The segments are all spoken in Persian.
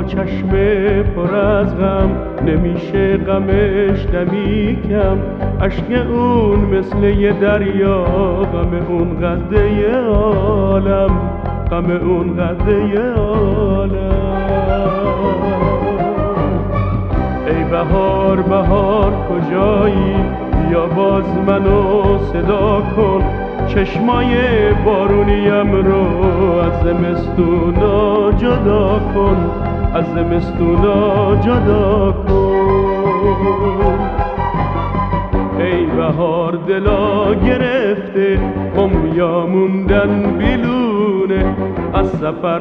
چشم پر از غم، نمیشه غمش دمی کم. اشک اون مثل یه دریا، غم اون قده عالم، غم اون قده عالم. ای بهار بهار کجایی، بیا باز منو صدا کن. چشمای بارونیم رو از زمستونا جدا کن، از زمستونا جدا کن. ای بهار دلا گرفته، قمیا موندن بیلونه از سفر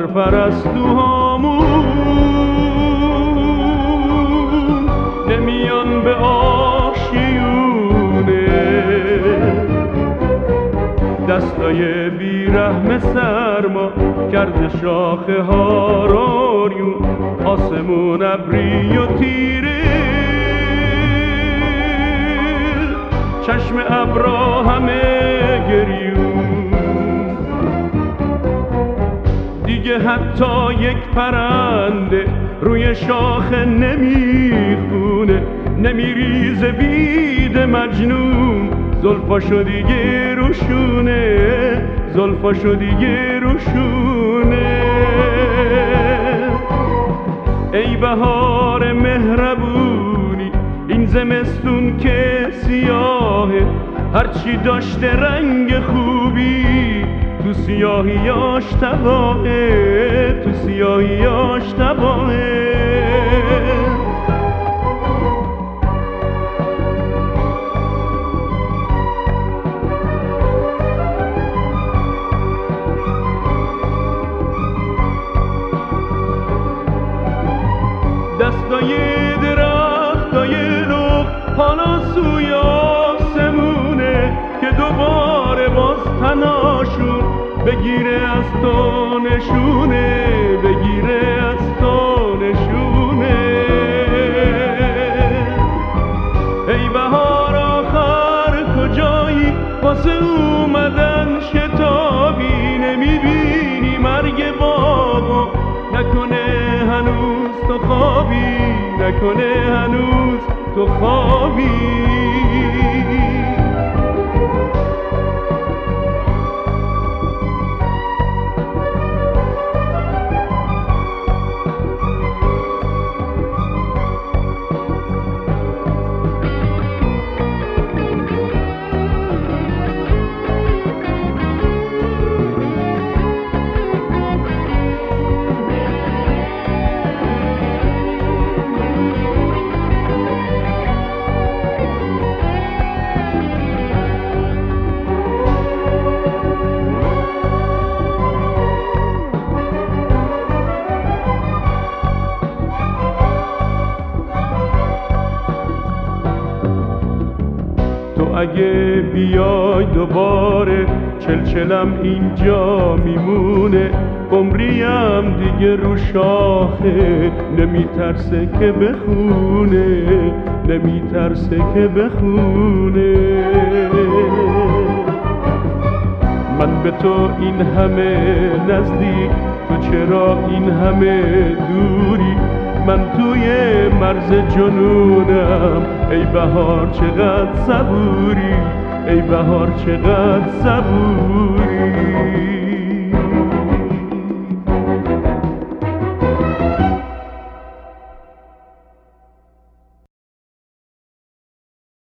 پرستوهامون، نمیان به آشیونه. دستای بیرحم سرما کرده شاخه ها روریون، آسمون ابری و تیره، چشم ابرا همه گریون. دیگه حتی یک پرنده روی شاخه نمیخونه، نمیریزه بید مجنون، زلفاشو دیگه روشونه، زلفاشو دیگه روشونه. ای بهار مهربونی، این زمستون که سیاهه، هرچی داشته رنگ خوبی تو سیاهیاش تباهه، تو سیاهیاش تباهه. دستای درختای لخت حالا سوی آسمونه، که دوباره باز تناشون بگیره از تو نشونه، بگیره از تو نشونه. ای بهار آخر کجایی، واسه اومدن شتابی، نمیبینی مرگ بابا، نکنه هنوز تو خوابی، نکنه هنوز تو خوابی. اگه بیای دوباره چلچلم اینجا میمونه، عمریم دیگه رو شاخه نمیترسه که بخونه، نمیترسه که بخونه. من به تو این همه نزدیک، تو چرا این همه دوری؟ من توی مرز جنونم، ای بهار چقدر صبوری، ای بهار چقدر صبوری.